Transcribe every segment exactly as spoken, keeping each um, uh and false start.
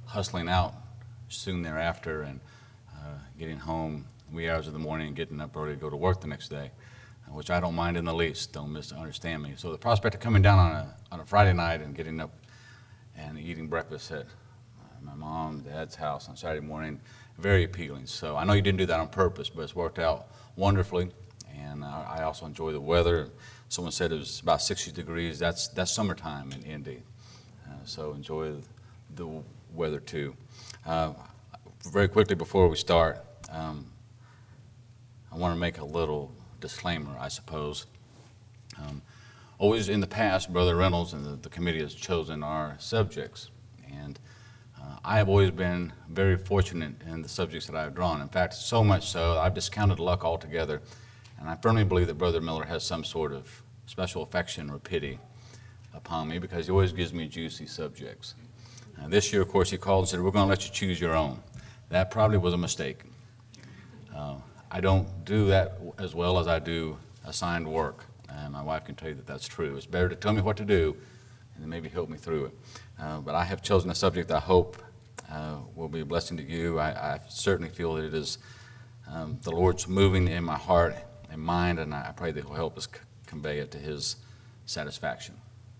hustling out soon thereafter and uh, getting home wee hours of the morning and getting up early to go to work the next day, which I don't mind in the least. Don't misunderstand me. So the prospect of coming down on a, on a Friday night and getting up and eating breakfast at my mom and dad's house on Saturday morning, very appealing. So I know you didn't do that on purpose, but it's worked out wonderfully. And uh, I also enjoy the weather. Someone said it was about sixty degrees. That's that's summertime in Indy. Uh, so enjoy the weather too. Uh, very quickly before we start, um, I want to make a little disclaimer, I suppose. Um, always in the past, Brother Reynolds and the, the committee has chosen our subjects. And uh, I have always been very fortunate in the subjects that I've drawn. In fact, so much so, I've discounted luck altogether. And I firmly believe that Brother Miller has some sort of special affection or pity upon me because he always gives me juicy subjects. Uh, this year, of course, he called and said, we're going to let you choose your own. That probably was a mistake. Uh, I don't do that as well as I do assigned work. And my wife can tell you that that's true. It's better to tell me what to do and then maybe help me through it. Uh, but I have chosen a subject that I hope uh, will be a blessing to you. I, I certainly feel that it is um, the Lord's moving in my heart and mind, and I pray that He'll help us c- convey it to His satisfaction.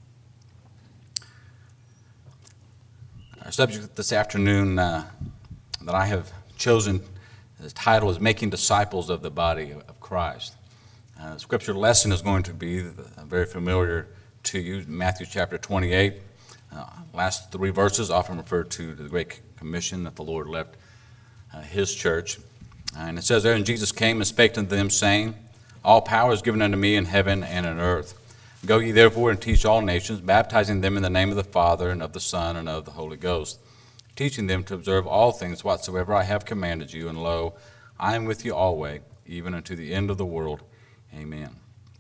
Our subject this afternoon uh, that I have chosen, the title is Making Disciples of the Body of Christ. Uh, the scripture lesson is going to be uh, very familiar to you, Matthew chapter twenty-eight. Uh, last three verses often refer to the Great Commission that the Lord left uh, His church. Uh, and it says there, and Jesus came and spake unto them, saying, all power is given unto me in heaven and in earth. Go ye therefore and teach all nations, baptizing them in the name of the Father and of the Son and of the Holy Ghost, teaching them to observe all things whatsoever I have commanded you. And lo, I am with you always, even unto the end of the world. Amen.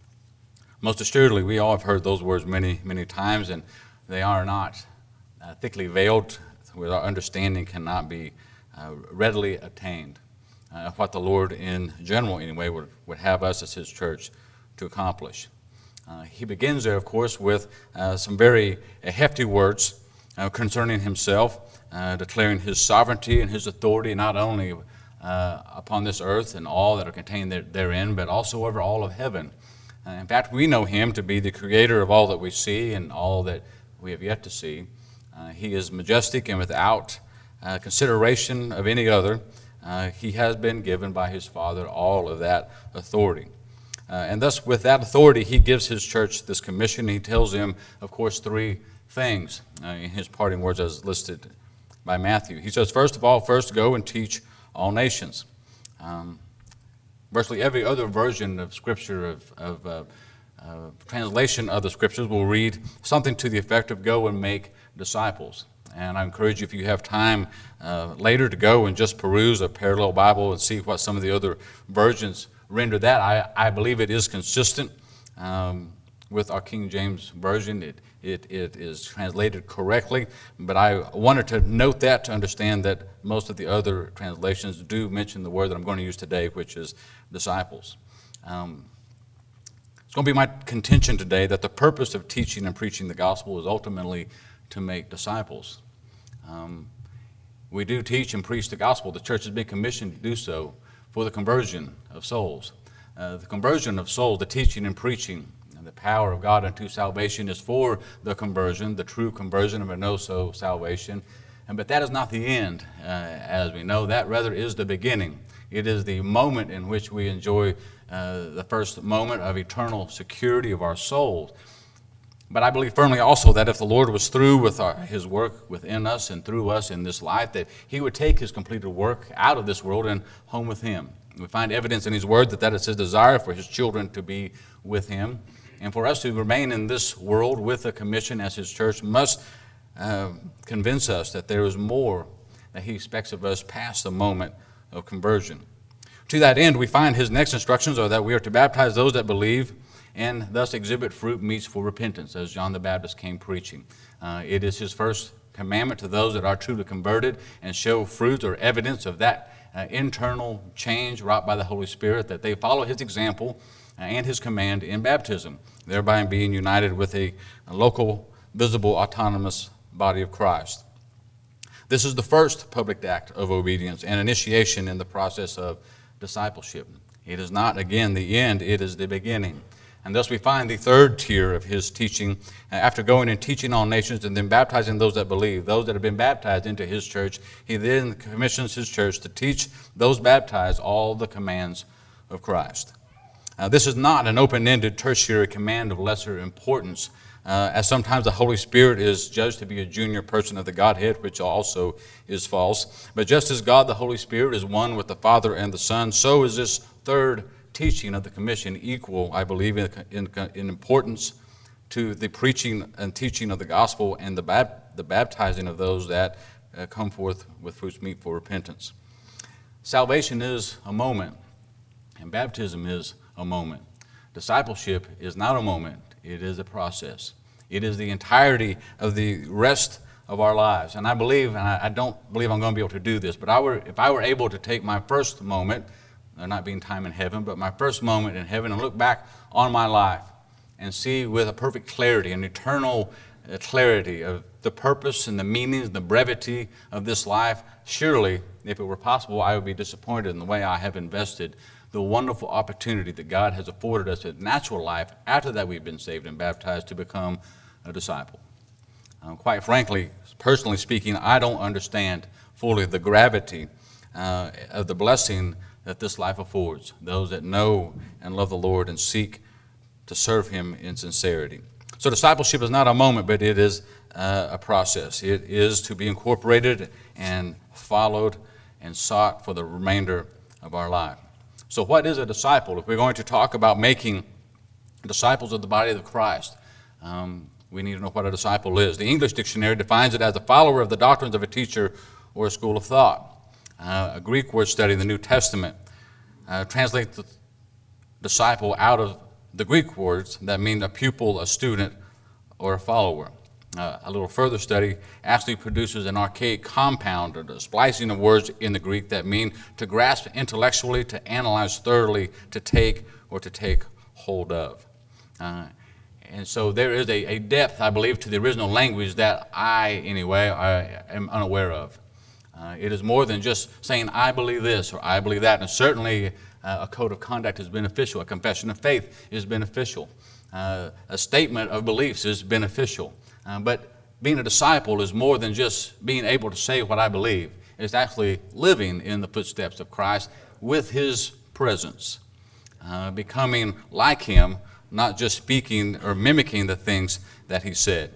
Most assuredly, we all have heard those words many, many times, and they are not uh, thickly veiled, where our understanding cannot be uh, readily attained. Uh, what the Lord, in general anyway, would, would have us as His church to accomplish. Uh, he begins there, of course, with uh, some very uh, hefty words uh, concerning Himself, uh, declaring His sovereignty and His authority not only uh, upon this earth and all that are contained there, therein, but also over all of heaven. Uh, in fact, we know Him to be the creator of all that we see and all that we have yet to see. Uh, he is majestic and without uh, consideration of any other. Uh, he has been given by His Father all of that authority. Uh, and thus, with that authority, He gives His church this commission. He tells them, of course, three things uh, in His parting words as listed by Matthew. He says, first of all, first go and teach all nations. Um, virtually every other version of Scripture, of, of uh, uh, translation of the Scriptures, will read something to the effect of go and make disciples. And I encourage you, if you have time uh, later, to go and just peruse a parallel Bible and see what some of the other versions render that. I, I believe it is consistent um, with our King James Version. It, it, it is translated correctly, but I wanted to note that to understand that most of the other translations do mention the word that I'm going to use today, which is disciples. Um, it's going to be my contention today that the purpose of teaching and preaching the gospel is ultimately to make disciples. Um, we do teach and preach the gospel. The church has been commissioned to do so for the conversion of souls. Uh, the conversion of souls, the teaching and preaching, and the power of God unto salvation is for the conversion, the true conversion of a no-so salvation. And, but that is not the end, uh, as we know. That rather is the beginning. It is the moment in which we enjoy uh, the first moment of eternal security of our souls. But I believe firmly also that if the Lord was through with our, His work within us and through us in this life, that He would take His completed work out of this world and home with Him. We find evidence in His Word that that is His desire for His children to be with Him. And for us to remain in this world with a commission as His church must uh, convince us that there is more that He expects of us past the moment of conversion. To that end, we find His next instructions are that we are to baptize those that believe and thus exhibit fruit meets for repentance, as John the Baptist came preaching. Uh, it is His first commandment to those that are truly converted and show fruit or evidence of that uh, internal change wrought by the Holy Spirit, that they follow His example uh, and His command in baptism, thereby being united with a, a local, visible, autonomous body of Christ. This is the first public act of obedience and initiation in the process of discipleship. It is not, again, the end, it is the beginning. And thus we find the third tier of his teaching, after going and teaching all nations and then baptizing those that believe, those that have been baptized into his church. He then commissions his church to teach those baptized all the commands of Christ. Uh, this is not an open-ended tertiary command of lesser importance, uh, as sometimes the Holy Spirit is judged to be a junior person of the Godhead, which also is false. But just as God the Holy Spirit is one with the Father and the Son, so is this third teaching of the commission equal, I believe, in, in, in importance to the preaching and teaching of the gospel and the, bap, the baptizing of those that uh, come forth with fruits meet for repentance. Salvation is a moment, and baptism is a moment. Discipleship is not a moment, it is a process. It is the entirety of the rest of our lives. And I believe, and I, I don't believe I'm going to be able to do this, but I were, if I were able to take my first moment, there not being time in heaven, but my first moment in heaven, and look back on my life and see with a perfect clarity, an eternal uh, clarity of the purpose and the meanings and the brevity of this life, surely, if it were possible, I would be disappointed in the way I have invested the wonderful opportunity that God has afforded us in natural life after that we've been saved and baptized to become a disciple. Um, quite frankly, personally speaking, I don't understand fully the gravity uh, of the blessing that this life affords those that know and love the Lord and seek to serve him in sincerity. So discipleship is not a moment, but it is uh, a process. It is to be incorporated and followed and sought for the remainder of our life. So what is a disciple? If we're going to talk about making disciples of the body of Christ, um, we need to know what a disciple is. The English dictionary defines it as a follower of the doctrines of a teacher or a school of thought. Uh, a Greek word study in the New Testament uh, translates the disciple out of the Greek words that mean a pupil, a student, or a follower. Uh, a little further study actually produces an archaic compound or the splicing of words in the Greek that mean to grasp intellectually, to analyze thoroughly, to take, or to take hold of. Uh, and so there is a, a depth, I believe, to the original language that I, anyway, I am unaware of. Uh, it is more than just saying, I believe this or I believe that. And certainly uh, a code of conduct is beneficial. A confession of faith is beneficial. Uh, a statement of beliefs is beneficial. Uh, but being a disciple is more than just being able to say what I believe. It's actually living in the footsteps of Christ with his presence, uh, becoming like him, not just speaking or mimicking the things that he said.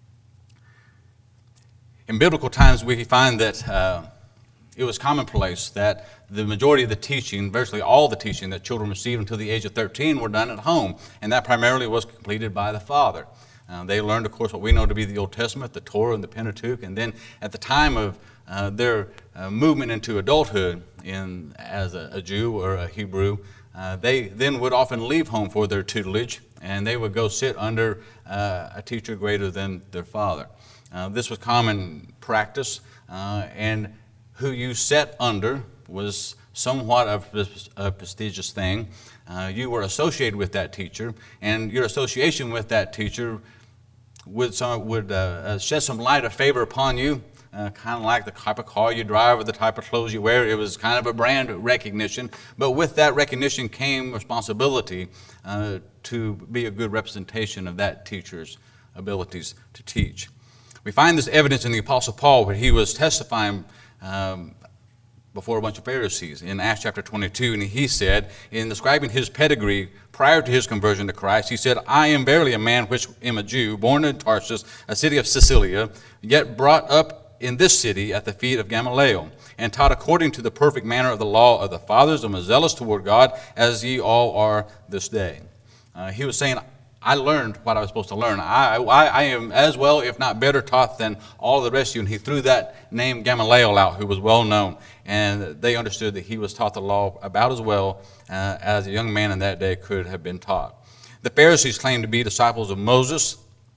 In biblical times, we find that uh, it was commonplace that the majority of the teaching, virtually all the teaching that children received until the age of thirteen were done at home, and that primarily was completed by the father. Uh, they learned, of course, what we know to be the Old Testament, the Torah and the Pentateuch, and then at the time of uh, their uh, movement into adulthood in, as a, a Jew or a Hebrew, uh, they then would often leave home for their tutelage, and they would go sit under uh, a teacher greater than their father. Uh, this was common practice, uh, and who you sat under was somewhat of a prestigious thing. Uh, you were associated with that teacher, and your association with that teacher would, some, would uh, shed some light of favor upon you, uh, kind of like the type of car you drive or the type of clothes you wear. It was kind of a brand recognition, but with that recognition came responsibility uh, to be a good representation of that teacher's abilities to teach. We find this evidence in the Apostle Paul when he was testifying um, before a bunch of Pharisees in Acts chapter twenty-two, and he said, in describing his pedigree prior to his conversion to Christ, he said, I am verily a man which am a Jew, born in Tarsus, a city of Cilicia, yet brought up in this city at the feet of Gamaliel, and taught according to the perfect manner of the law of the fathers, and was zealous toward God, as ye all are this day. Uh, he was saying, I learned what I was supposed to learn. I, I, I am as well, if not better, taught than all the rest of you. And he threw that name Gamaliel out, who was well known. And they understood that he was taught the law about as well uh, as a young man in that day could have been taught. The Pharisees claimed to be disciples of Moses.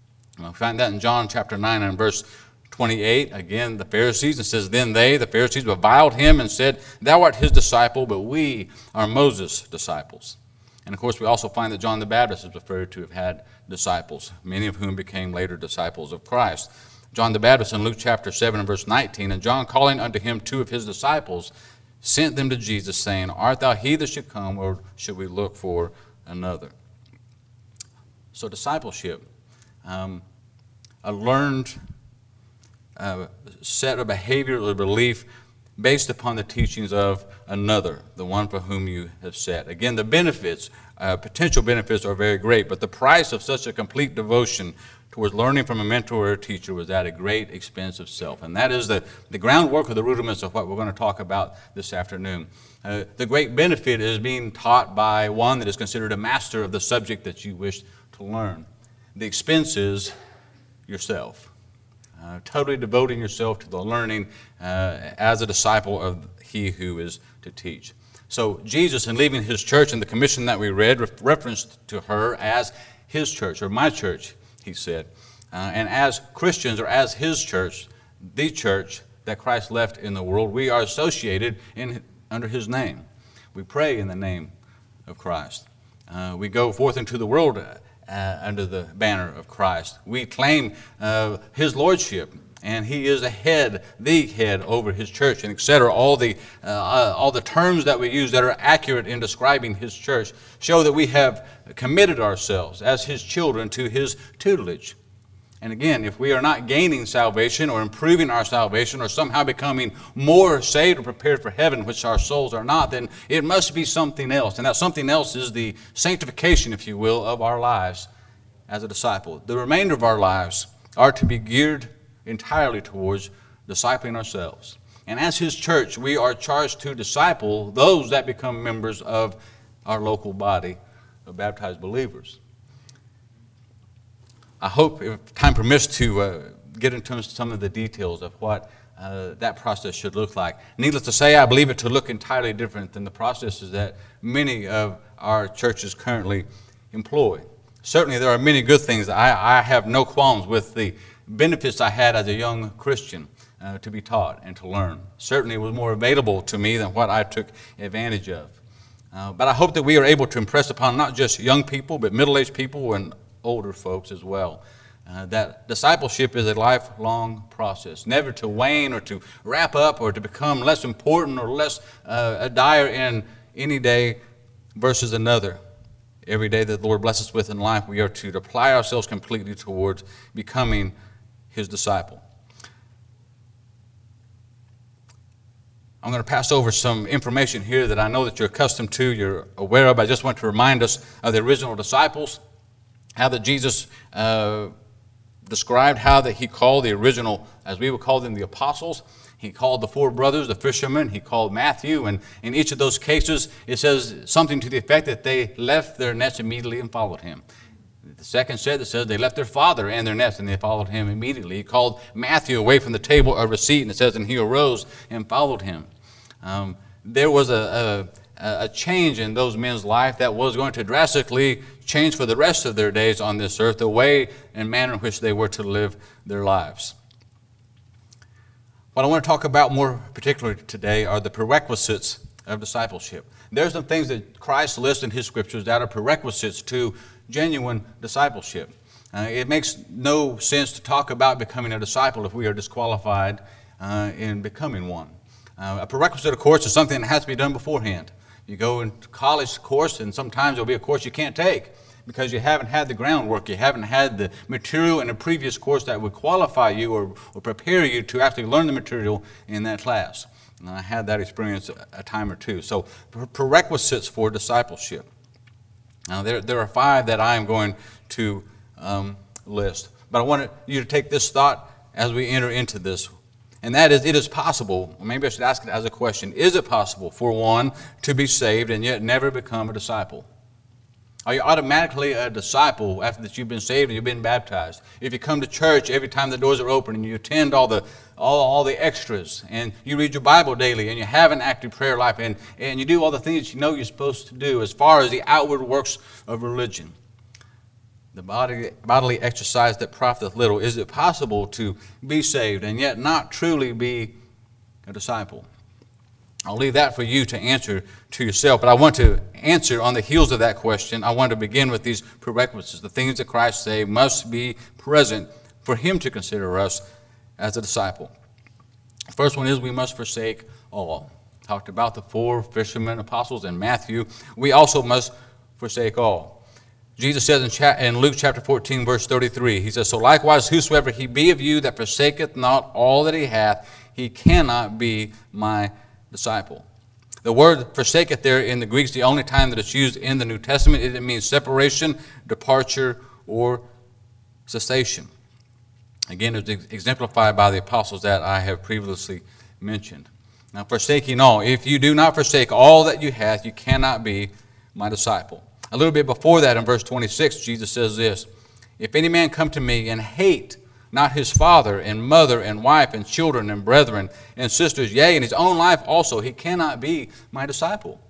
We find that in John chapter nine and verse twenty-eight. Again, the Pharisees, it says, then they, the Pharisees, reviled him and said, thou art his disciple, but we are Moses' disciples. And of course, we also find that John the Baptist is referred to have had disciples, many of whom became later disciples of Christ. John the Baptist in Luke chapter seven and verse nineteen, and John calling unto him two of his disciples, sent them to Jesus, saying, Art thou he that should come, or should we look for another? So discipleship, um, a learned uh, set of behavior or belief based upon the teachings of another, the one for whom you have set. Again, the benefits, uh, potential benefits are very great, but the price of such a complete devotion towards learning from a mentor or a teacher was at a great expense of self. And that is the, the groundwork or the rudiments of what we're going to talk about this afternoon. Uh, the great benefit is being taught by one that is considered a master of the subject that you wish to learn. The expense is yourself. Uh, totally devoting yourself to the learning uh, as a disciple of he who is to teach. So Jesus, in leaving his church and the commission that we read, referenced to her as his church, or my church, he said. Uh, and as Christians, or as his church, the church that Christ left in the world, we are associated in, under his name. We pray in the name of Christ. Uh, we go forth into the world Uh, under the banner of Christ. We claim uh, his lordship, and he is a head, the head over his church, and et cetera. All the, uh, uh, all the terms that we use that are accurate in describing his church show that we have committed ourselves as his children to his tutelage. And again, if we are not gaining salvation or improving our salvation or somehow becoming more saved or prepared for heaven, which our souls are not, then it must be something else. And that something else is the sanctification, if you will, of our lives as a disciple. The remainder of our lives are to be geared entirely towards discipling ourselves. And as his church, we are charged to disciple those that become members of our local body of baptized believers. I hope, if time permits, to uh, get into some of the details of what uh, that process should look like. Needless to say, I believe it to look entirely different than the processes that many of our churches currently employ. Certainly, there are many good things. I, I have no qualms with the benefits I had as a young Christian uh, to be taught and to learn. Certainly, it was more available to me than what I took advantage of. Uh, but I hope that we are able to impress upon not just young people, but middle-aged people and older folks as well. Uh, that discipleship is a lifelong process, never to wane or to wrap up or to become less important or less uh, dire in any day versus another. Every day that the Lord blesses us with in life, we are to apply ourselves completely towards becoming his disciple. I'm going to pass over some information here that I know that you're accustomed to, you're aware of. I just want to remind us of the original disciples, how that Jesus uh, described how that he called the original, as we would call them, the apostles. He called the four brothers, the fishermen. He called Matthew. And in each of those cases, it says something to the effect that they left their nets immediately and followed him. The second said that says they left their father and their nets and they followed him immediately. He called Matthew away from the table of receipt, and it says, and he arose and followed him. Um, there was a, a, a change in those men's life that was going to drastically change for the rest of their days on this earth, the way and manner in which they were to live their lives. What I want to talk about more particularly today are the prerequisites of discipleship. There's some things that Christ lists in his scriptures that are prerequisites to genuine discipleship. Uh, it makes no sense to talk about becoming a disciple if we are disqualified uh, in becoming one. Uh, a prerequisite, of course, is something that has to be done beforehand. You go into college course, and sometimes there'll be a course you can't take because you haven't had the groundwork, you haven't had the material in a previous course that would qualify you or, or prepare you to actually learn the material in that class. And I had that experience a, a time or two. So prerequisites for discipleship. Now there, there are five that I am going to um, list. But I want you to take this thought as we enter into this. And that is, it is possible, maybe I should ask it as a question, is it possible for one to be saved and yet never become a disciple? Are you automatically a disciple after that you've been saved and you've been baptized? If you come to church every time the doors are open and you attend all the all, all the extras and you read your Bible daily and you have an active prayer life and, and you do all the things you know you're supposed to do as far as the outward works of religion, the body, bodily exercise that profiteth little, is it possible to be saved and yet not truly be a disciple? I'll leave that for you to answer to yourself, but I want to answer on the heels of that question. I want to begin with these prerequisites, the things that Christ say must be present for him to consider us as a disciple. The first one is we must forsake all. Talked about the four fishermen apostles in Matthew. We also must forsake all. Jesus says in, cha- in Luke chapter fourteen, verse thirty-three, he says, "So likewise, whosoever he be of you that forsaketh not all that he hath, he cannot be my disciple." The word forsaketh there in the Greek is the only time that it's used in the New Testament. It means separation, departure, or cessation. Again, it's exemplified by the apostles that I have previously mentioned. Now, forsaking all. If you do not forsake all that you have, you cannot be my disciple. A little bit before that, in verse twenty-six, Jesus says this, "If any man come to me and hate not his father and mother and wife and children and brethren and sisters, yea, and his own life also, he cannot be my disciple."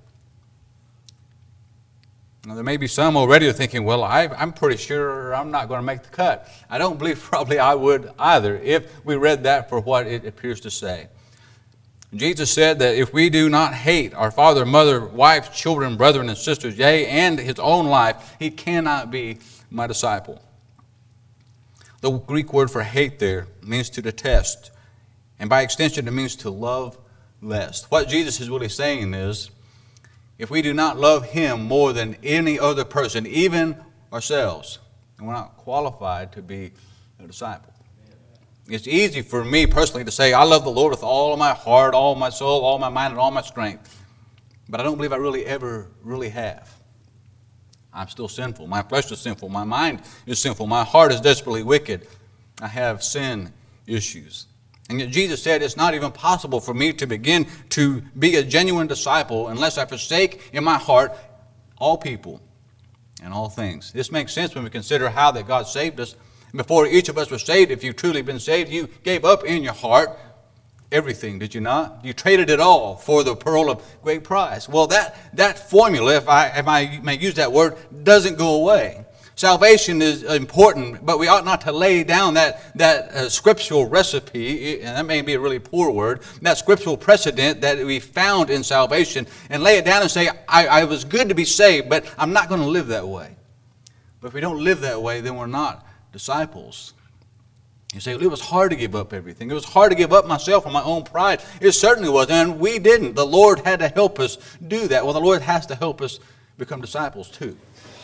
Now, there may be some already thinking, well, I, I'm pretty sure I'm not going to make the cut. I don't believe probably I would either if we read that for what it appears to say. Jesus said that if we do not hate our father, mother, wife, children, brethren, and sisters, yea, and his own life, he cannot be my disciple. The Greek word for hate there means to detest, and by extension it means to love less. What Jesus is really saying is, if we do not love him more than any other person, even ourselves, then we're not qualified to be a disciple. It's easy for me personally to say, I love the Lord with all of my heart, all my soul, all my mind, and all my strength. But I don't believe I really ever really have. I'm still sinful. My flesh is sinful. My mind is sinful. My heart is desperately wicked. I have sin issues. And yet Jesus said it's not even possible for me to begin to be a genuine disciple unless I forsake in my heart all people and all things. This makes sense when we consider how that God saved us. Before each of us was saved, if you've truly been saved, you gave up in your heart everything, did you not? You traded it all for the pearl of great price. Well, that, that formula, if I, if I may use that word, doesn't go away. Salvation is important, but we ought not to lay down that, that uh, scriptural recipe, and that may be a really poor word, that scriptural precedent that we found in salvation, and lay it down and say, I, I was good to be saved, but I'm not going to live that way. But if we don't live that way, then we're not disciples. You say, well, it was hard to give up everything. It was hard to give up myself and my own pride. It certainly was, and we didn't. The Lord had to help us do that. Well, the Lord has to help us become disciples too.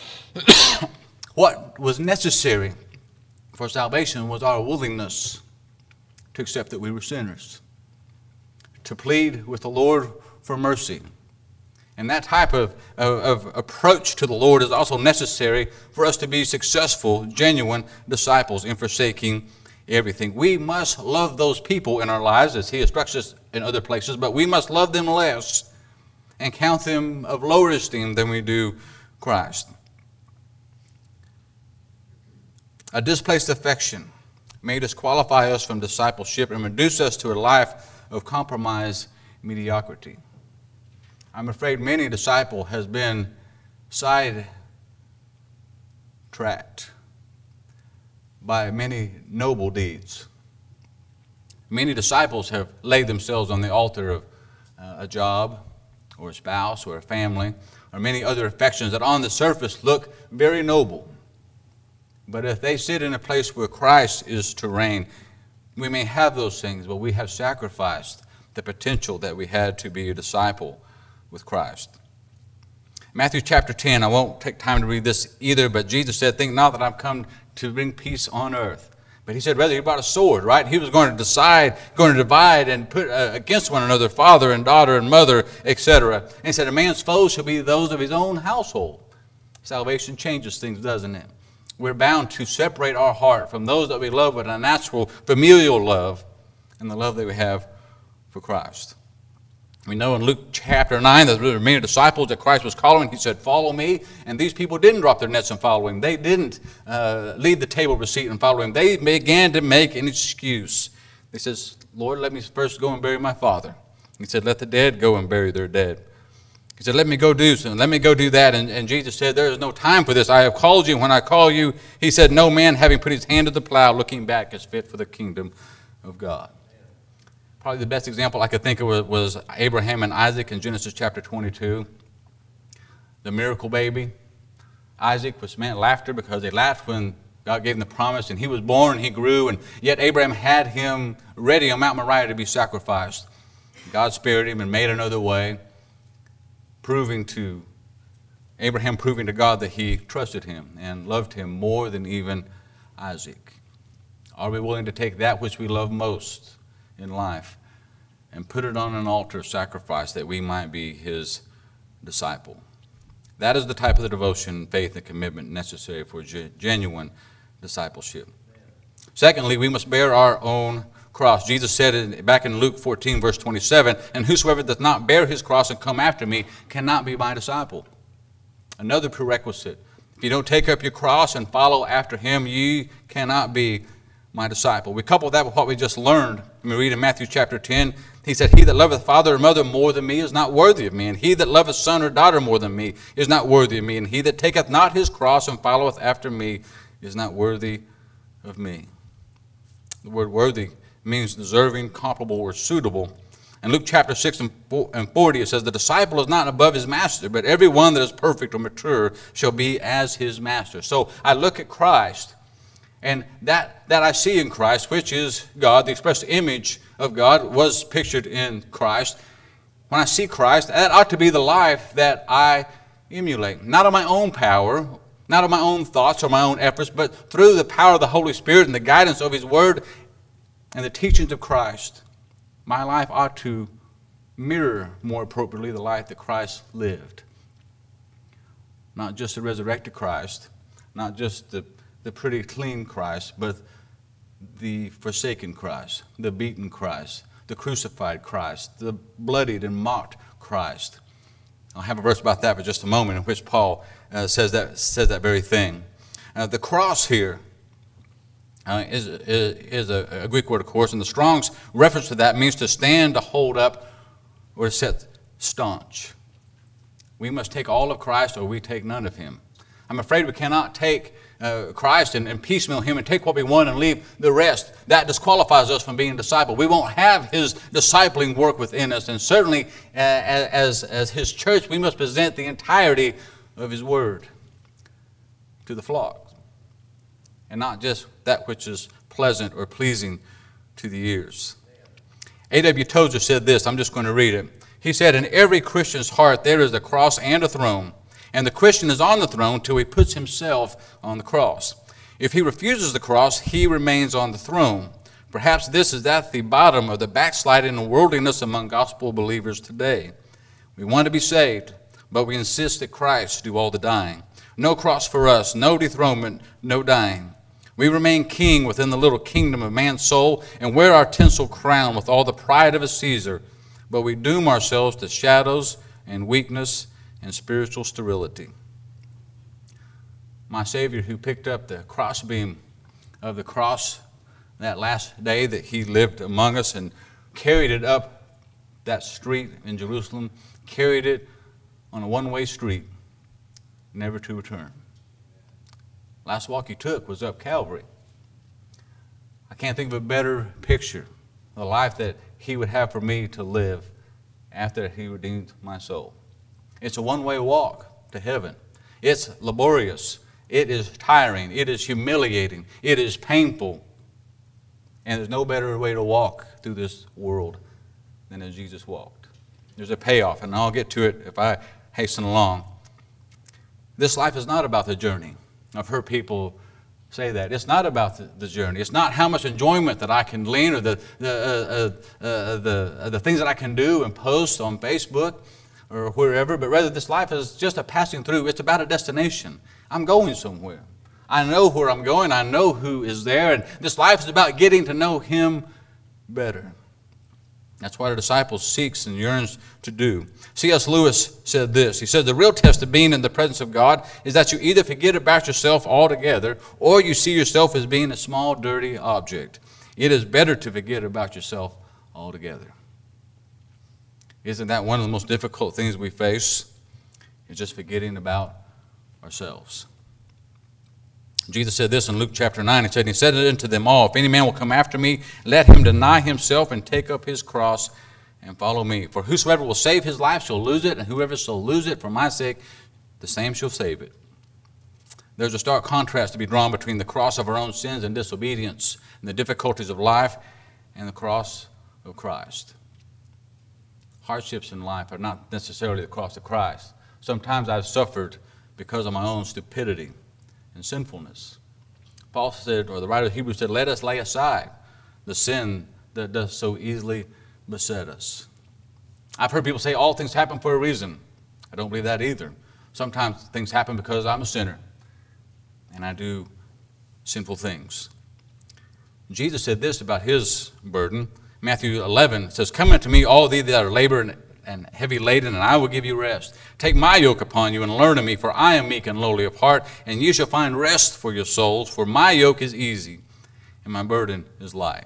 What was necessary for salvation was our willingness to accept that we were sinners, to plead with the Lord for mercy. And that type of, of, of approach to the Lord is also necessary for us to be successful, genuine disciples in forsaking everything. We must love those people in our lives, as he instructs us in other places, but we must love them less and count them of lower esteem than we do Christ. A displaced affection may disqualify us from discipleship and reduce us to a life of compromise mediocrity. I'm afraid many disciple has been sidetracked by many noble deeds. Many disciples have laid themselves on the altar of uh, a job or a spouse or a family or many other affections that on the surface look very noble. But if they sit in a place where Christ is to reign, we may have those things, but we have sacrificed the potential that we had to be a disciple with Christ. Matthew chapter ten, I won't take time to read this either, but Jesus said, think not that I've come to bring peace on earth. But he said, rather, he brought a sword, right? He was going to decide, going to divide and put uh, against one another, father and daughter and mother, et cetera. And he said, a man's foes shall be those of his own household. Salvation changes things, doesn't it? We're bound to separate our heart from those that we love with a natural familial love and the love that we have for Christ. We know in Luke chapter nine that there were many disciples that Christ was calling. He said, follow me. And these people didn't drop their nets and follow him. They didn't uh, leave the table receipt and follow him. They began to make an excuse. They says, Lord, let me first go and bury my father. He said, let the dead go and bury their dead. He said, let me go do something. Let me go do that. And, and Jesus said, there is no time for this. I have called you. When I call you, he said, no man having put his hand to the plow looking back is fit for the kingdom of God. Probably the best example I could think of was, was Abraham and Isaac in Genesis chapter twenty-two. The miracle baby. Isaac was meant laughter because they laughed when God gave him the promise, and he was born, and he grew, and yet Abraham had him ready on Mount Moriah to be sacrificed. God spared him and made another way, proving to Abraham, proving to God that he trusted him and loved him more than even Isaac. Are we willing to take that which we love most in life and put it on an altar of sacrifice that we might be his disciple? That is the type of the devotion, faith, and commitment necessary for genuine discipleship. Secondly, we must bear our own cross. Jesus said it back in Luke fourteen, verse twenty-seven, and whosoever doth not bear his cross and come after me cannot be my disciple. Another prerequisite. If you don't take up your cross and follow after him, ye cannot be my disciple. We couple that with what we just learned. We read in Matthew chapter ten, he said, he that loveth father or mother more than me is not worthy of me, and he that loveth son or daughter more than me is not worthy of me, and he that taketh not his cross and followeth after me is not worthy of me. The word worthy means deserving, comparable, or suitable. In Luke chapter six and forty, it says, the disciple is not above his master, but every one that is perfect or mature shall be as his master. So I look at Christ, and that, that I see in Christ, which is God, the express image of God was pictured in Christ. When I see Christ, that ought to be the life that I emulate. Not of my own power, not of my own thoughts or my own efforts, but through the power of the Holy Spirit and the guidance of his word and the teachings of Christ. My life ought to mirror more appropriately the life that Christ lived. Not just the resurrected Christ, not just the, the pretty clean Christ, but the forsaken Christ, the beaten Christ, the crucified Christ, the bloodied and mocked Christ. I'll have a verse about that for just a moment in which Paul uh, says that says that very thing. Uh, the cross here uh, is, is, is a, a Greek word, of course, and the Strong's reference to that means to stand, to hold up, or to set staunch. We must take all of Christ or we take none of him. I'm afraid we cannot take uh, Christ and, and piecemeal him and take what we want and leave the rest. That disqualifies us from being a disciple. We won't have his discipling work within us. And certainly uh, as, as his church, we must present the entirety of his word to the flock. And not just that which is pleasant or pleasing to the ears. A W Tozer said this, I'm just going to read it. He said, in every Christian's heart there is a cross and a throne. And the Christian is on the throne till he puts himself on the cross. If he refuses the cross, he remains on the throne. Perhaps this is at the bottom of the backsliding and worldliness among gospel believers today. We want to be saved, but we insist that Christ do all the dying. No cross for us, no dethronement, no dying. We remain king within the little kingdom of man's soul and wear our tinsel crown with all the pride of a Caesar, but we doom ourselves to shadows and weakness and spiritual sterility. My Savior, who picked up the crossbeam of the cross that last day that he lived among us and carried it up that street in Jerusalem, carried it on a one-way street, never to return. Last walk he took was up Calvary. I can't think of a better picture of the life that he would have for me to live after he redeemed my soul. It's a one-way walk to heaven. It's laborious. It is tiring. It is humiliating. It is painful. And there's no better way to walk through this world than as Jesus walked. There's a payoff, and I'll get to it if I hasten along. This life is not about the journey. I've heard people say that. It's not about the, the journey. It's not how much enjoyment that I can glean or the, the, uh, uh, the, uh, the things that I can do and post on Facebook or wherever, but rather this life is just a passing through. It's about a destination. I'm going somewhere. I know where I'm going. I know who is there. And this life is about getting to know him better. That's what a disciple seeks and yearns to do. C S Lewis said this. He said, the real test of being in the presence of God is that you either forget about yourself altogether or you see yourself as being a small, dirty object. It is better to forget about yourself altogether. Isn't that one of the most difficult things we face? Is just forgetting about ourselves. Jesus said this in Luke chapter nine. He said, he said it unto them all, if any man will come after me, let him deny himself and take up his cross and follow me. For whosoever will save his life shall lose it, and whoever shall lose it for my sake, the same shall save it. There's a stark contrast to be drawn between the cross of our own sins and disobedience and the difficulties of life and the cross of Christ. Hardships in life are not necessarily the cross of Christ. Sometimes I've suffered because of my own stupidity and sinfulness. Paul said, or the writer of Hebrews said, let us lay aside the sin that does so easily beset us. I've heard people say all things happen for a reason. I don't believe that either. Sometimes things happen because I'm a sinner and I do sinful things. Jesus said this about his burden. Matthew eleven says, come unto me, all ye that are laboring and heavy laden, and I will give you rest. Take my yoke upon you and learn of me, for I am meek and lowly of heart, and you shall find rest for your souls, for my yoke is easy and my burden is light.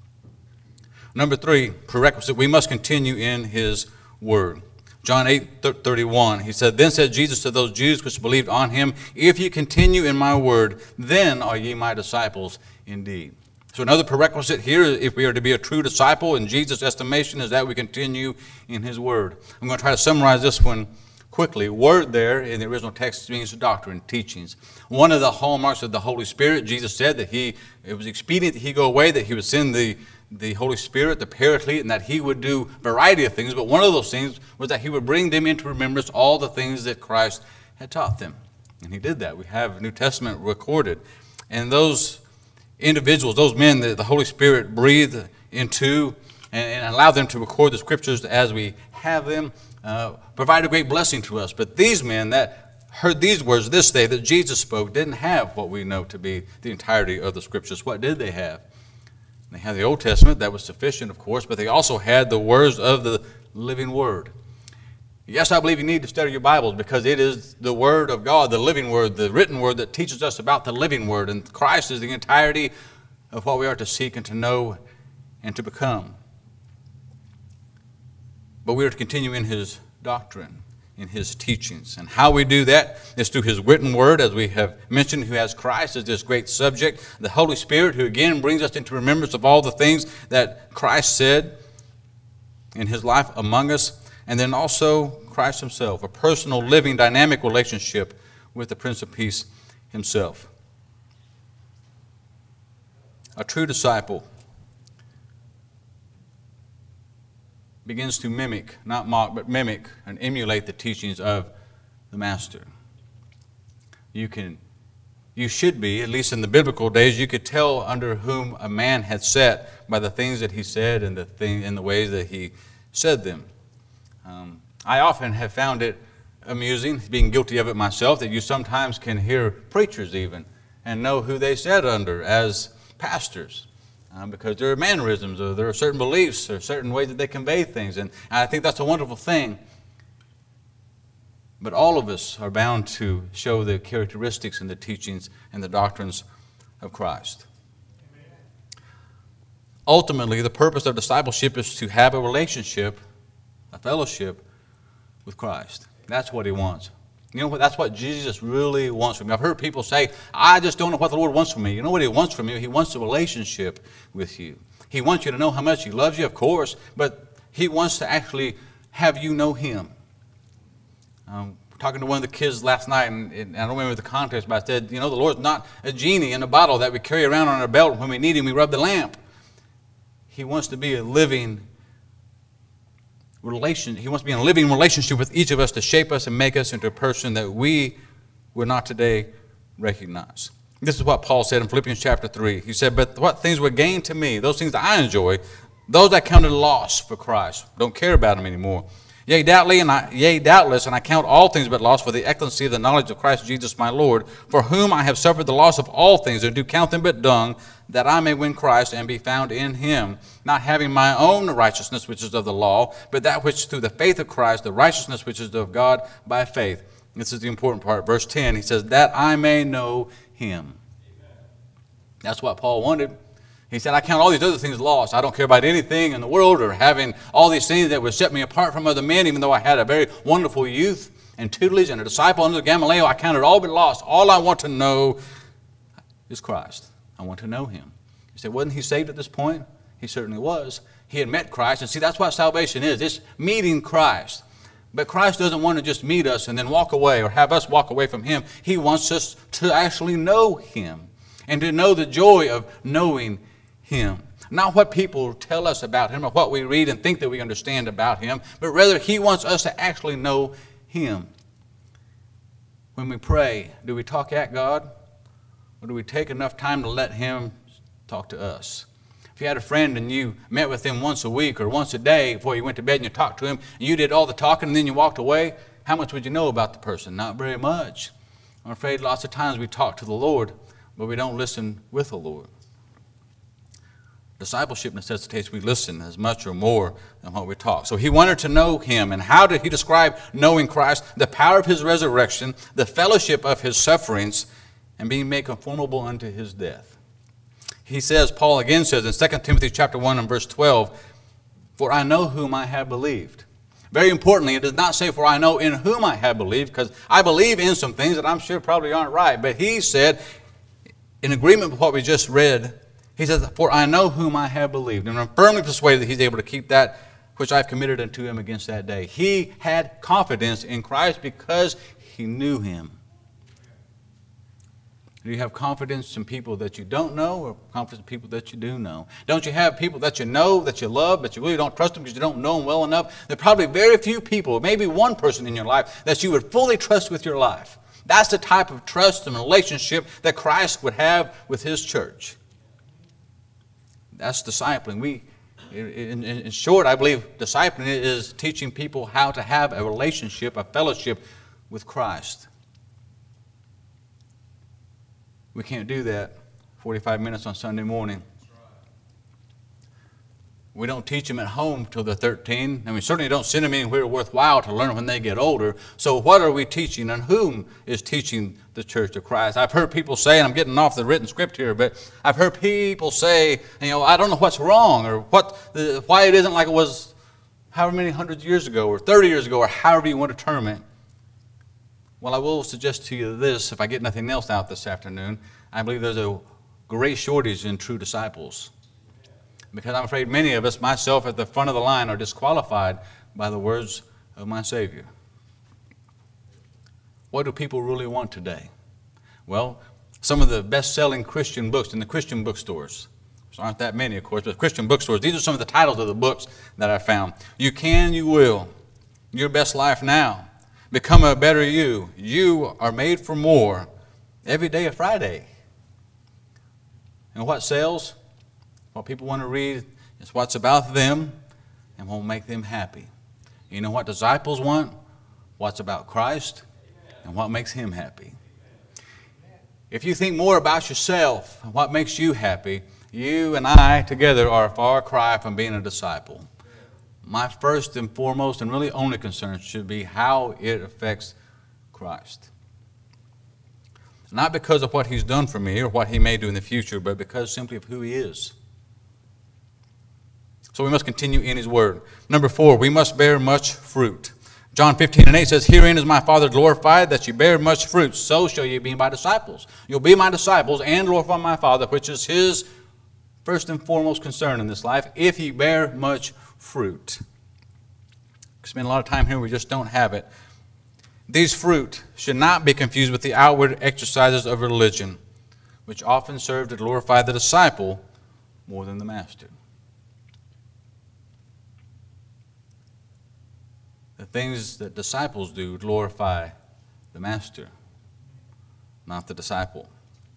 Number three, prerequisite, we must continue in his word. John eight thirty-one, he said, then said Jesus to those Jews which believed on him, if ye continue in my word, then are ye my disciples indeed. So another prerequisite here, if we are to be a true disciple in Jesus' estimation, is that we continue in his word. I'm going to try to summarize this one quickly. Word there in the original text means doctrine, teachings. One of the hallmarks of the Holy Spirit, Jesus said that he it was expedient that he go away, that he would send the, the Holy Spirit, the Paraclete, and that he would do a variety of things. But one of those things was that he would bring them into remembrance all the things that Christ had taught them. And he did that. We have New Testament recorded. And those individuals, those men that the Holy Spirit breathed into and, and allowed them to record the Scriptures as we have them, uh, provide a great blessing to us. But these men that heard these words this day that Jesus spoke didn't have what we know to be the entirety of the Scriptures. What did they have? They had the Old Testament. That was sufficient, of course, but they also had the words of the living Word. Yes, I believe you need to study your Bibles because it is the Word of God, the living Word, the written Word that teaches us about the living Word. And Christ is the entirety of what we are to seek and to know and to become. But we are to continue in his doctrine, in his teachings. And how we do that is through his written Word, as we have mentioned, who has Christ as this great subject. The Holy Spirit, who again brings us into remembrance of all the things that Christ said in his life among us. And then also Christ himself, a personal, living, dynamic relationship with the Prince of Peace himself. A true disciple begins to mimic, not mock, but mimic and emulate the teachings of the Master. You can, you should be, at least in the biblical days, you could tell under whom a man had sat by the things that he said and the thing, and the ways that he said them. Um, I often have found it amusing, being guilty of it myself, that you sometimes can hear preachers even and know who they sat under as pastors um, because there are mannerisms or there are certain beliefs or certain ways that they convey things. And I think that's a wonderful thing. But all of us are bound to show the characteristics and the teachings and the doctrines of Christ. Ultimately, the purpose of discipleship is to have a relationship, a fellowship with Christ. That's what he wants. You know what? That's what Jesus really wants from me. I've heard people say, I just don't know what the Lord wants from me. You know what he wants from you? He wants a relationship with you. He wants you to know how much he loves you, of course, but he wants to actually have you know him. Um, talking to one of the kids last night, and, and I don't remember the context, but I said, you know, the Lord's not a genie in a bottle that we carry around on our belt. When we need him, we rub the lamp. He wants to be a living relation. He wants to be in a living relationship with each of us to shape us and make us into a person that we would not today recognize. This is what Paul said in Philippians chapter three. He said, but what things were gained to me, those things that I enjoy, those I counted loss for Christ. Don't care about them anymore. Yea, doubtly, and I, yea, doubtless, and I count all things but loss for the excellency of the knowledge of Christ Jesus my Lord, for whom I have suffered the loss of all things, and do count them but dung, that I may win Christ and be found in him, not having my own righteousness, which is of the law, but that which through the faith of Christ, the righteousness which is of God by faith. This is the important part. Verse ten, he says, that I may know him. Amen. That's what Paul wanted. He said, I count all these other things lost. I don't care about anything in the world or having all these things that would set me apart from other men, even though I had a very wonderful youth and tutelage and a disciple under Gamaliel. I counted all but lost. All I want to know is Christ. I want to know him. You say, wasn't he saved at this point? He certainly was. He had met Christ. And see, that's what salvation is. It's meeting Christ. But Christ doesn't want to just meet us and then walk away or have us walk away from him. He wants us to actually know him and to know the joy of knowing him. Not what people tell us about him or what we read and think that we understand about him, but rather he wants us to actually know him. When we pray, do we talk at God, or do we take enough time to let him talk to us? If you had a friend and you met with him once a week or once a day before you went to bed and you talked to him, and you did all the talking and then you walked away, how much would you know about the person? Not very much. I'm afraid lots of times we talk to the Lord, but we don't listen with the Lord. Discipleship necessitates we listen as much or more than what we talk. So he wanted to know him. And how did he describe knowing Christ? The power of his resurrection, the fellowship of his sufferings, and being made conformable unto his death. He says, Paul again says in Second Timothy chapter one and verse twelve, for I know whom I have believed. Very importantly, it does not say, for I know in whom I have believed, because I believe in some things that I'm sure probably aren't right. But he said, in agreement with what we just read, he says, for I know whom I have believed. And I'm firmly persuaded that he's able to keep that which I've committed unto him against that day. He had confidence in Christ because he knew him. Do you have confidence in people that you don't know, or confidence in people that you do know? Don't you have people that you know, that you love, but you really don't trust them because you don't know them well enough? There are probably very few people, maybe one person in your life, that you would fully trust with your life. That's the type of trust and relationship that Christ would have with his church. That's discipling. We, in, in short, I believe discipling is teaching people how to have a relationship, a fellowship with Christ. We can't do that forty-five minutes on Sunday morning. We don't teach them at home till they're thirteen, and we certainly don't send them anywhere worthwhile to learn when they get older. So what are we teaching, and whom is teaching the Church of Christ? I've heard people say, and I'm getting off the written script here, but I've heard people say, you know, I don't know what's wrong, or what, the, why it isn't like it was however many hundreds of years ago, or thirty years ago, or however you want to term it. Well, I will suggest to you this, if I get nothing else out this afternoon, I believe there's a great shortage in true disciples. Because I'm afraid many of us, myself at the front of the line, are disqualified by the words of my Savior. What do people really want today? Well, some of the best-selling Christian books in the Christian bookstores, there aren't that many, of course, but Christian bookstores, these are some of the titles of the books that I found. You Can, You Will, Your Best Life Now, Become a Better You, You Are Made for More, Every Day a Friday. And what sells? What people want to read is what's about them and what will make them happy. You know what disciples want? What's about Christ and what makes him happy. If you think more about yourself and what makes you happy, you and I together are a far cry from being a disciple. My first and foremost and really only concern should be how it affects Christ. Not because of what he's done for me or what he may do in the future, but because simply of who he is. So we must continue in his word. Number four, we must bear much fruit. John fifteen and eight says, herein is my Father glorified, that ye bear much fruit. So shall ye be my disciples. You'll be my disciples and glorify my Father, which is his first and foremost concern in this life, if ye bear much fruit. We spend a lot of time here, we just don't have it. These fruit should not be confused with the outward exercises of religion, which often serve to glorify the disciple more than the master. The things that disciples do glorify the master, not the disciple.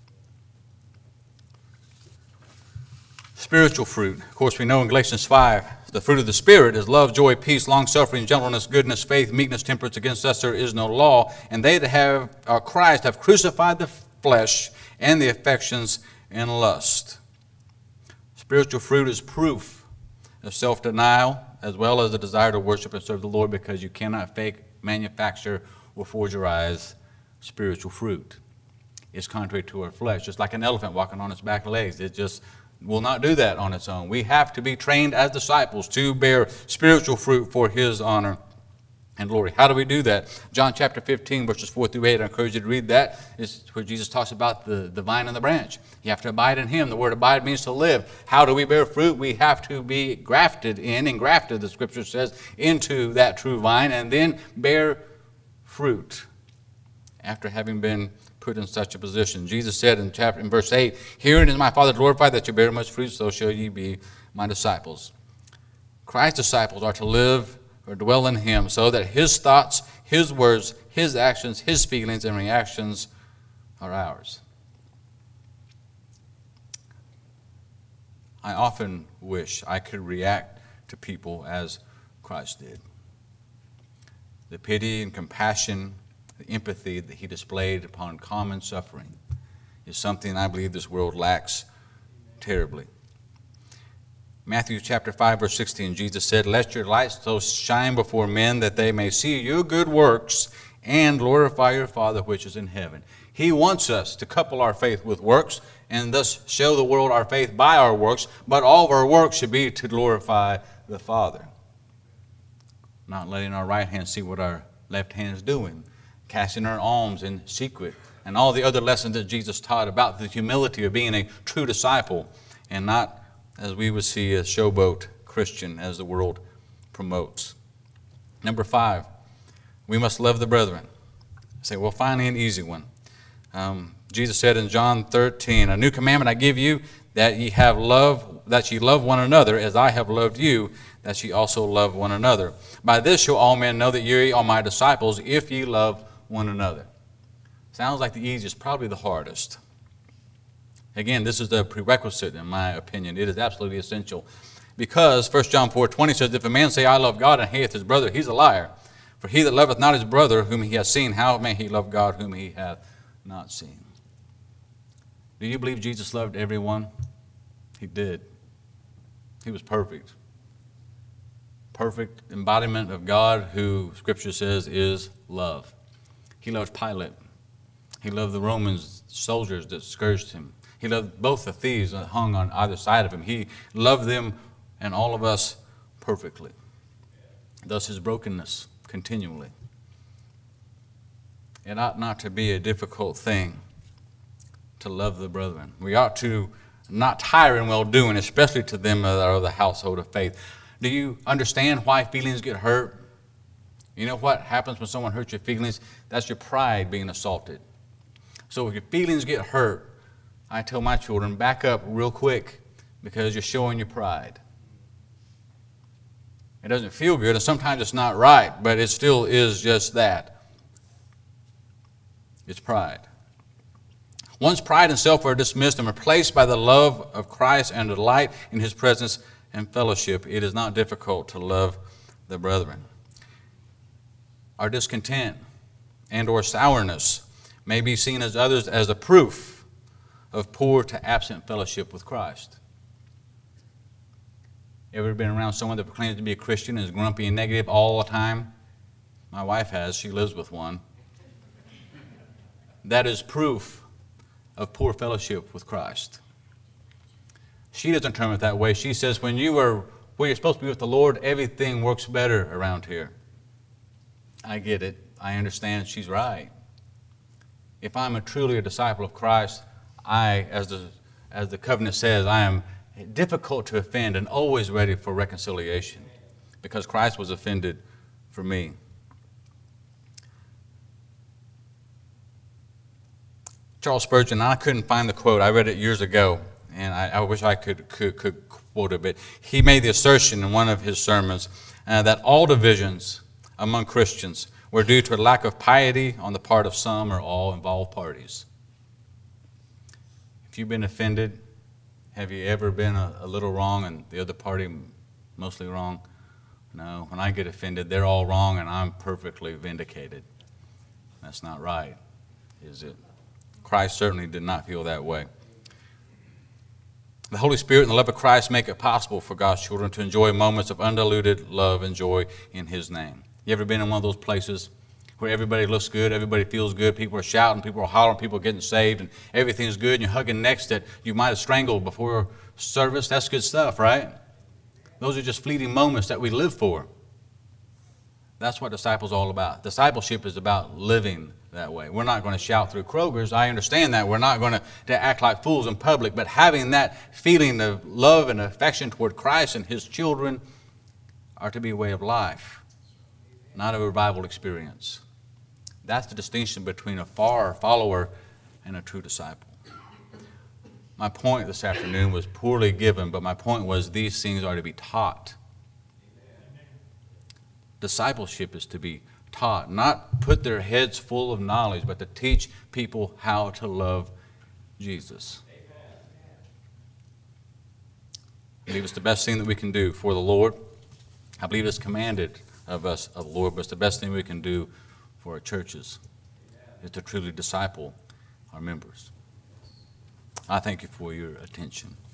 Spiritual fruit. Of course, we know in Galatians five, the fruit of the Spirit is love, joy, peace, long-suffering, gentleness, goodness, faith, meekness, temperance. Against us there is no law. And they that have are Christ have crucified the flesh and the affections and lust. Spiritual fruit is proof of self-denial, as well as the desire to worship and serve the Lord, because you cannot fake, manufacture, or forge your eyes spiritual fruit. It's contrary to our flesh, just like an elephant walking on its back legs. It just will not do that on its own. We have to be trained as disciples to bear spiritual fruit for his honor and glory. How do we do that? John chapter fifteen, verses four through eight, I encourage you to read that. It's where Jesus talks about the, the vine and the branch. You have to abide in him. The word abide means to live. How do we bear fruit? We have to be grafted in, engrafted, the scripture says, into that true vine, and then bear fruit after having been put in such a position. Jesus said in chapter in verse eight, "Herein is my Father glorified, that you bear much fruit, so shall ye be my disciples." Christ's disciples are to live or dwell in him so that his thoughts, his words, his actions, his feelings and reactions are ours. I often wish I could react to people as Christ did. The pity and compassion, the empathy that he displayed upon common suffering is something I believe this world lacks terribly. Matthew chapter five, verse sixteen, Jesus said, "Let your light so shine before men that they may see your good works and glorify your Father which is in heaven." He wants us to couple our faith with works and thus show the world our faith by our works, but all of our works should be to glorify the Father. Not letting our right hand see what our left hand is doing, casting our alms in secret, and all the other lessons that Jesus taught about the humility of being a true disciple, and not, as we would see, a showboat Christian as the world promotes. Number five, we must love the brethren. I say, well, finally an easy one. Um, Jesus said in John thirteen, "A new commandment I give you, that ye have love, that ye love one another, as I have loved you, that ye also love one another. By this shall all men know that ye are my disciples, if ye love one another." Sounds like the easiest, probably the hardest. Again, this is the prerequisite, in my opinion. It is absolutely essential. Because First John four twenty says, "If a man say, I love God, and hateth his brother, he's a liar. For he that loveth not his brother whom he hath seen, how may he love God whom he hath not seen?" Do you believe Jesus loved everyone? He did. He was perfect. Perfect embodiment of God, who Scripture says is love. He loved Pilate. He loved the Roman soldiers that scourged him. He loved both the thieves that hung on either side of him. He loved them and all of us perfectly. Thus his brokenness continually. It ought not to be a difficult thing to love the brethren. We ought to not tire in well-doing, especially to them that are of the household of faith. Do you understand why feelings get hurt? You know what happens when someone hurts your feelings? That's your pride being assaulted. So if your feelings get hurt, I tell my children, back up real quick, because you're showing your pride. It doesn't feel good, and sometimes it's not right, but it still is just that. It's pride. Once pride and self are dismissed and replaced by the love of Christ and the delight in his presence and fellowship, it is not difficult to love the brethren. Our discontent and or sourness may be seen as others as a proof of poor to absent fellowship with Christ. Ever been around someone that proclaims to be a Christian and is grumpy and negative all the time? My wife has. She lives with one. That is proof of poor fellowship with Christ. She doesn't term it that way. She says, when you are where you're supposed to be with the Lord, everything works better around here. I get it. I understand. She's right. If I'm a truly a disciple of Christ, I, as the, as the covenant says, I am difficult to offend and always ready for reconciliation, because Christ was offended for me. Charles Spurgeon, I couldn't find the quote. I read it years ago, and I, I wish I could, could, could quote it, but he made the assertion in one of his sermons uh, that all divisions among Christians were due to a lack of piety on the part of some or all involved parties. If you've been offended, have you ever been a, a little wrong and the other party mostly wrong? No. When I get offended, they're all wrong and I'm perfectly vindicated. That's not right, is it? Christ certainly did not feel that way. The Holy Spirit and the love of Christ make it possible for God's children to enjoy moments of undiluted love and joy in His name. You ever been in one of those places where everybody looks good, everybody feels good, people are shouting, people are hollering, people are getting saved, and everything's good, and you're hugging necks that you might have strangled before service? That's good stuff, right? Those are just fleeting moments that we live for. That's what disciples all about. Discipleship is about living that way. We're not going to shout through Kroger's. I understand that. We're not going to, to act like fools in public, but having that feeling of love and affection toward Christ and his children are to be a way of life, not a revival experience. That's the distinction between a far follower and a true disciple. My point this afternoon was poorly given, but my point was these things are to be taught. Discipleship is to be taught, not put their heads full of knowledge, but to teach people how to love Jesus. I believe it's the best thing that we can do for the Lord. I believe it's commanded of us, of the Lord, but it's the best thing we can do for our churches, is to truly disciple our members. I thank you for your attention.